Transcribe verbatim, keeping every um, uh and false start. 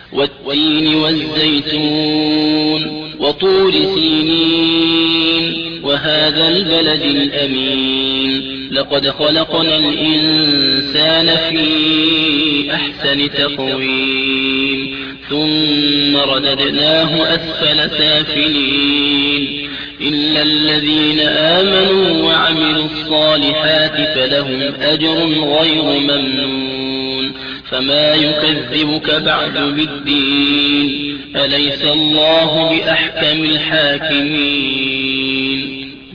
والتين والزيتون وطور سينين وهذا البلد الأمين لقد خلقنا الإنسان في أحسن تقويم ثم رددناه أسفل سافلين إلا الذين آمنوا وعملوا الصالحات فلهم أجر غير ممنون فما يكذبك بعد بالدين أليس الله بأحكم الحاكمين